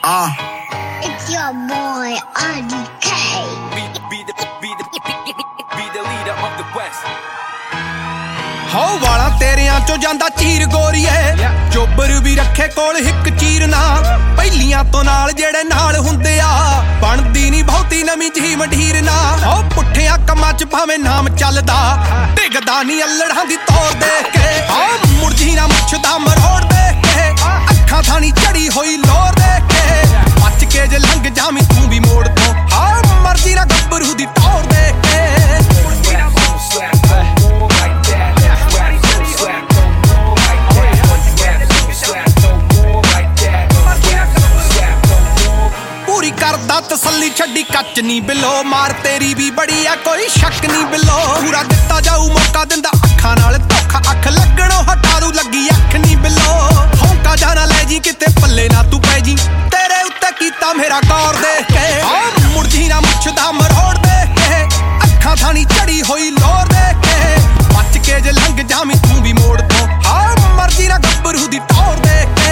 It's your boy, RDK. Be the leader of the West. ਹੋ ਵਾਲਾ ਤੇਰਿਆਂ ਚੋਂ ਜਾਂਦਾ ਚੀਰ ਗੋਰੀਏ ਚੋਬਰ ਵੀ ਰੱਖੇ ਕੋਲ ਇੱਕ ਚੀਰ ਨਾ ਪਹਿਲੀਆਂ ਤੋਂ ਨਾਲ ਜਿਹੜੇ ਨਾਲ ਹੁੰਦੇ ਆ ਬਣਦੀ ਨਹੀਂ ਬਹੁਤੀ ਨਵੀਂ ਜੀ ਮੰਢੀਰ ਨਾ ਹੋ ਪੁੱਠਿਆਂ ਕੰਮਾਂ 'ਚ ਭਾਵੇਂ ਨਾਮ ਚੱਲਦਾ ਡਿੱਗਦਾ ਨਹੀਂ ਅਲੜਾਂ ਦੀ ਤੋਰ ਦੇਖ ਕੇ ਆ ਮੁਰਜੀ ਨਾ ਮੁੱਛ ਦਾ ਮਰੋੜ ਦੇਖ ਕੇ ਅੱਖਾਂ ਥਾਣੀ ਚੜੀ ਹੋਈ ਲੋਰ ਦੇਖ ਕੇ ਬਚ ਕੇ ਜੇ ਲੰਘ ਜਾਵੀਂ ਤੂੰ ਵੀ ਮੋੜ ਤੋਂ ਆ ਮਰਜੀ ਨਾ ਗੱਭਰੂ ਦੀ ਟੌਰ ਦੇਖ ਕੇ ਕਰਦਾ ਤਸੱਲੀ ਛੱਡੀ ਕੱਚ ਨਹੀਂ ਬਿੱਲੋ ਮਾਰ ਤੇਰੀ ਵੀ ਬੜੀ ਆ ਕੋਈ ਸ਼ੱਕ ਨਹੀਂ ਬਿੱਲੋ ਪੂਰਾ ਦਿੱਤਾ ਜਾਊ ਮੌਕਾ ਦਿੰਦਾ ਅੱਖਾਂ ਨਾਲ ਧੋਖਾ ਅੱਖ ਲੱਗਣੋਂ ਹਟਾਰੂ ਲੱਗੀ ਅੱਖ ਨਹੀਂ ਬਿੱਲੋ ਹੌਂਕਾ ਜਾਣਾ ਲੈ ਜੀ ਕਿਤੇ ਪੱਲੇ ਨਾ ਤੂੰ ਪੈ ਜੀ ਤੇਰੇ ਉੱਤੇ ਕੀਤਾ ਮੇਰਾ ਗੌਰ ਦੇਖ ਕੇ ਆ ਮੁਰਜੀ ਨਾ ਮੁੱਛ ਦਾ ਮਰੋੜ ਦੇਖ ਕੇ ਅੱਖਾਂ ਥਾਣੀ ਚੜੀ ਹੋਈ ਲੋਰ ਦੇਖ ਕੇ ਬਚ ਕੇ ਜੇ ਲੰਘ ਜਾਵੀਂ ਤੂੰ ਵੀ ਮੋੜ ਤੋਂ ਆ ਮਰਜੀ ਨਾ ਗੱਭਰੂ ਦੀ ਟੌਰ ਦੇਖ ਕੇ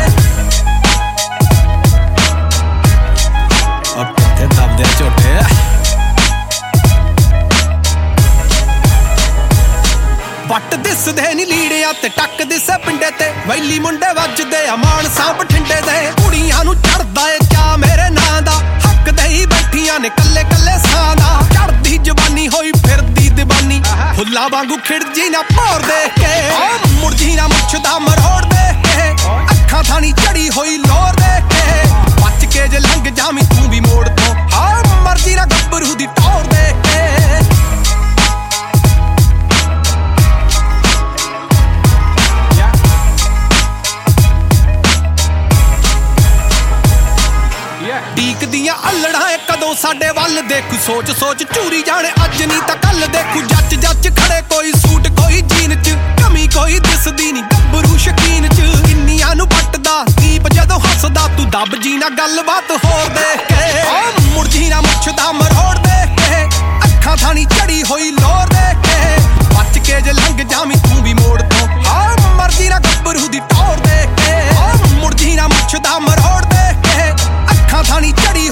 ਦਬਦੇ ਝੋਟੇ ਵੱਟ ਦਿਸਦੇ ਨੀ ਲੀੜਿਆਂ ਤੇ ਟੱਕ ਦਿਸੇ ਪਿੰਡੇ ਤੇ ਵੈਲੀ ਮੁੰਡੇ ਵੱਜਦੇ ਆ ਮਾਨਸਾ ਬਠਿੰਡੇ ਦੇ ਕੁੜੀਆਂ ਨੂੰ ਚੜਦਾ ਏ ਚਾ ਮੇਰੇ ਨਾਂ ਦਾ ਹੱਕ ਦੇਈ ਬੈਠੀਆਂ ਨੇ ਕੱਲੇ ਕੱਲੇ ਸਾਂ ਦਾ ਚੜਦੀ ਜਵਾਨੀ ਹੋਈ ਫਿਰਦੀ ਦੀਵਾਨੀ ਫੁੱਲਾਂ ਵਾਂਗੂ ਖਿੜਜੀ ਨਾ ਭੌਰ ਦੇਖ ਕੇ ਮੁਰਜੀ ਨਾ ਮੁੱਛ ਦਾ ਮਰੋੜ ਦੇਖ ਕੇ ਅੱਖਾਂ ਥਾਣੀ ਚੜੀ ਹੋਈ ਲੋਰ ਦੇਖ ਕੇ ਬਚ ਕੇ ਜੇ ਲੰਘ ਜਾਵੀਂ ਤੂੰ ਵੀ ਮੋੜ ਤੋਂ ਆ ਮਰਜੀ ਨਾ ਗੱਭਰੂ ਦੀ ਟੌਰ ਦੇਖ ਕੇ ਡੀਕਦੀਆਂ ਅਲੜਾਂ ਏ ਕਦੋਂ ਸਾਡੇ ਵੱਲ ਦੇਖੂ ਸੋਚ ਸੋਚ ਝੂਰੀ ਜਾਣੇ ਅੱਜ ਨਹੀਂ ਤਾਂ ਕੱਲ ਦੇਖੂ ਜੱਜ ਜੱਜ ਖੜੇ ਕੋਈ ਸੂਟ ਕੋਈ ਜੀਨ 'ਚ ਕਮੀ ਕੋਈ ਦਿਸਦੀ ਨਹੀਂ ਗੱਭਰੂ ਸ਼ਕੀਨ 'ਚ ਕਿੰਨੀਆਂ ਨੂੰ ਪੱਟਦਾ ਦੀਪ ਜਦੋਂ ਹੱਸਦਾ ਤੂੰ ਦੱਬ ਜੀ ਨਾ ਗੱਲਬਾਤ ਹੋਰ ਦੇਖ ਕੇ ਮੁਰਜੀ ਨਾ ਮੁੱਛ ਦਾ ਮਰੋੜ ਦੇਖ ਕੇ ਅੱਖਾਂ ਥਾਣੀ ਚੜੀ ਹੋਈ ਲੋਰ ਦੇਖ ਕੇ ਬਚ ਕੇ ਜੇ ਲੰਘ ਜਾਵੀਂ ਤੂੰ ਵੀ ਮੋੜ ਤੋਂ ਆ ਮਰਜੀ ਨਾ ਗੱਭਰੂ ਦੀ ਟੌਰ ਦੇਖ ਕੇ ਮੁਰਜੀ ਨਾ ਮੁੱਛ ਦਾ ਮਰੋੜ ਦੇਖ ਕੇ ਅੱਖਾਂ ਥਾਣੀ ਚੜੀ